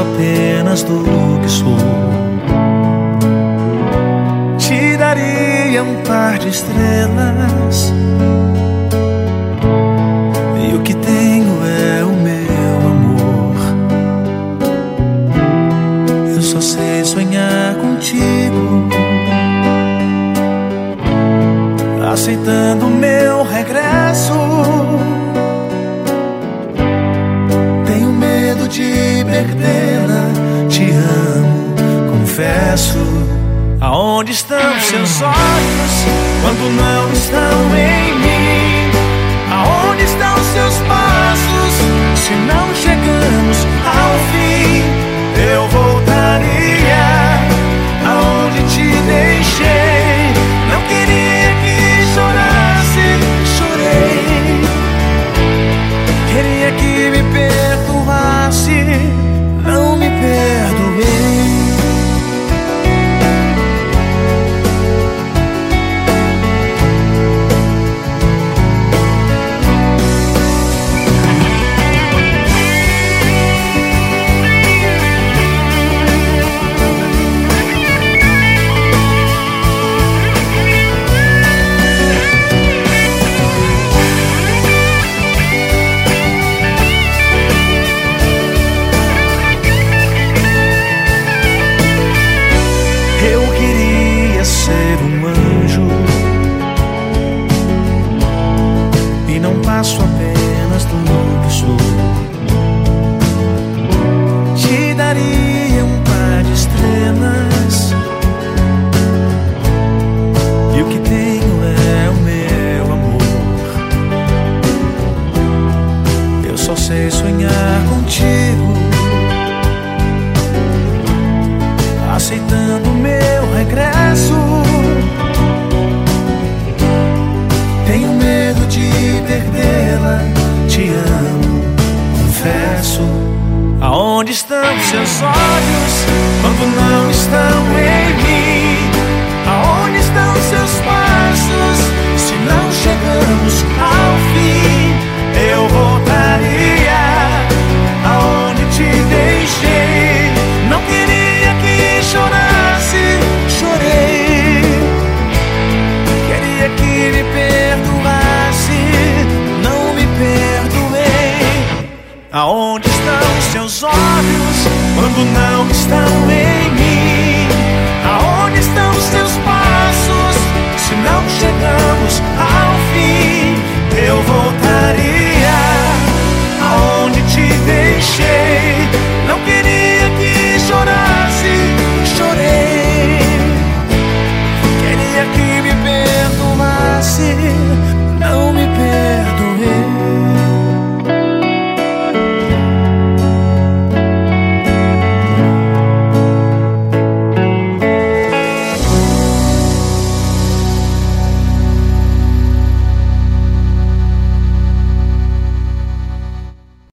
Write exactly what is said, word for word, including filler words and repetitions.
apenas do que sou. Te daria um par de estrelas, e o que tenho é o meu amor. Eu só sei sonhar contigo, aceitando o meu regresso. Tenho medo de perdê-la, te amo, confesso. Aonde estão seus olhos quando não estão em mim? Aonde estão seus passos se não chegamos ao fim? Eu voltaria aonde te deixei. Não queria que chorasse, chorei. Queria que me perdoasse, não me perdoei. Ser um anjo e não passo apenas do que sou. Te daria um par de estrelas, e o que tenho é o meu amor. Eu só sei sonhar contigo, aceitando o meu regresso. Tenho medo de perdê-la, te amo, confesso. Aonde estão seus olhos quando não estão em mim? Aonde estão seus passos se não chegamos ao fim? Eu voltaria aonde te deixei. Não queria que chorasse, chorei. Queria que me perdoasse, não me perdoei. Aonde estão seus olhos quando não estão em mim? Aonde estão seus passos se não chegamos a